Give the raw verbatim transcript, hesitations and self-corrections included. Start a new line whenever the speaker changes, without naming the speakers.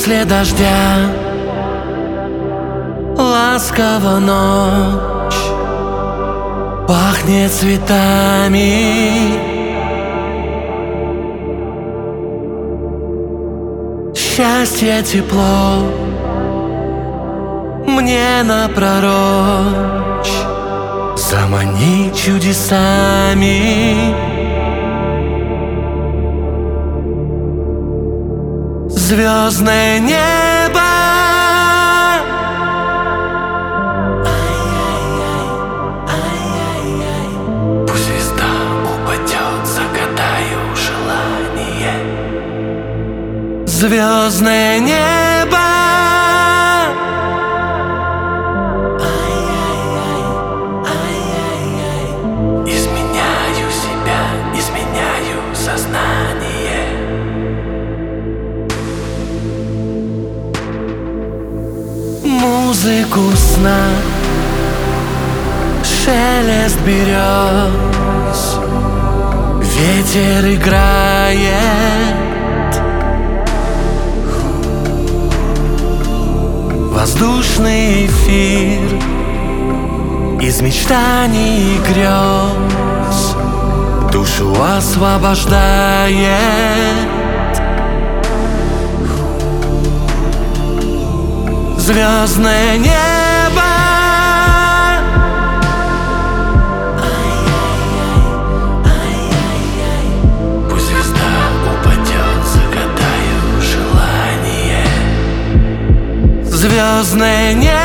После дождя ласково ночь, пахнет цветами, счастье, тепло мне напророчь заманить чудесами. Звездное небо, пусть звезда упадет, загадаю желание. Звездное небо, изменяю себя, изменяю сознание. Музыку сна, шелест берез, ветер играет, воздушный эфир из мечтаний и грез душу освобождает. Звездное небо, пусть звезда упадет, загадаю желание. Звездное небо.